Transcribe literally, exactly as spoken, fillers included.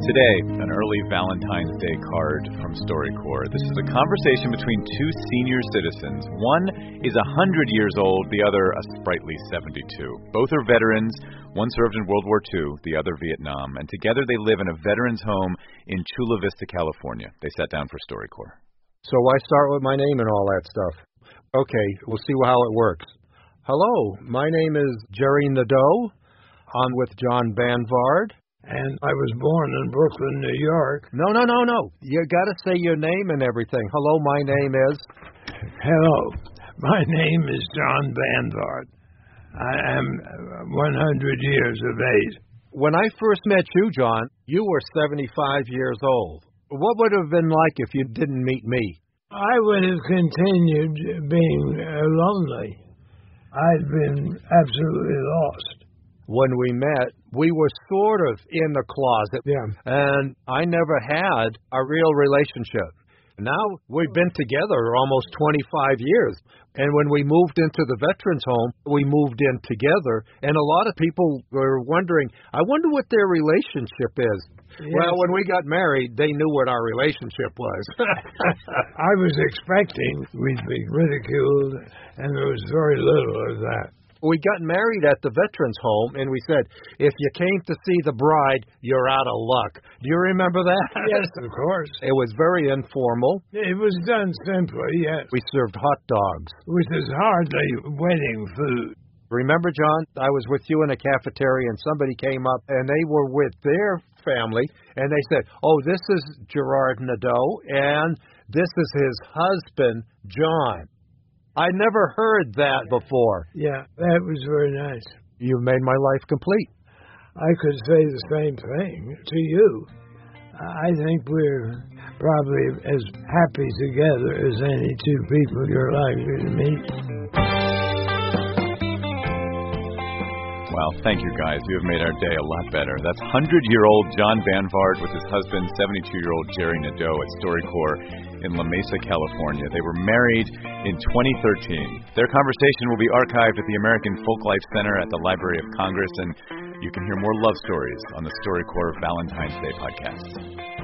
Today, an early Valentine's Day card from StoryCorps. This is a conversation between two senior citizens. One is one hundred years old, the other a sprightly seventy-two. Both are veterans. One served in World War Two, the other Vietnam. And together they live in a veterans home in Chula Vista, California. They sat down for StoryCorps. So why start with my name and all that stuff? Okay, we'll see how it works. Hello, my name is Jerry Nadeau. I'm with John Banvard. And I was born in Brooklyn, New York. No, no, no, no. You got to say your name and everything. Hello, my name is... Hello, my name is John Banvard. I am one hundred years of age. When I first met you, John, you were seventy-five years old. What would it have been like if you didn't meet me? I would have continued being uh, lonely. I'd been absolutely lost. When we met, we were sort of in the closet, yeah. and I never had a real relationship. Now we've been together almost twenty-five years, and when we moved into the veterans home, we moved in together, and a lot of people were wondering, I wonder what their relationship is. Yes. Well, when we got married, they knew what our relationship was. I was expecting we'd be ridiculed, and there was very little of that. We got married at the veterans home, and we said, if you came to see the bride, you're out of luck. Do you remember that? Yes, of course. It was very informal. It was done simply, yes. We served hot dogs. Which is hardly wedding food. Remember, John, I was with you in a cafeteria, and somebody came up, and they were with their family, and they said, oh, this is Gerard Nadeau, and this is his husband, John. I never heard that before. Yeah, that was very nice. You made my life complete. I could say the same thing to you. I think we're probably as happy together as any two people you're likely to meet. Well, thank you, guys. You have made our day a lot better. That's one hundred-year-old John Banvard with his husband, seventy-two-year-old Jerry Nadeau at StoryCorps in La Mesa, California. They were married in twenty thirteen. Their conversation will be archived at the American Folklife Center at the Library of Congress, and you can hear more love stories on the StoryCorps Valentine's Day podcast.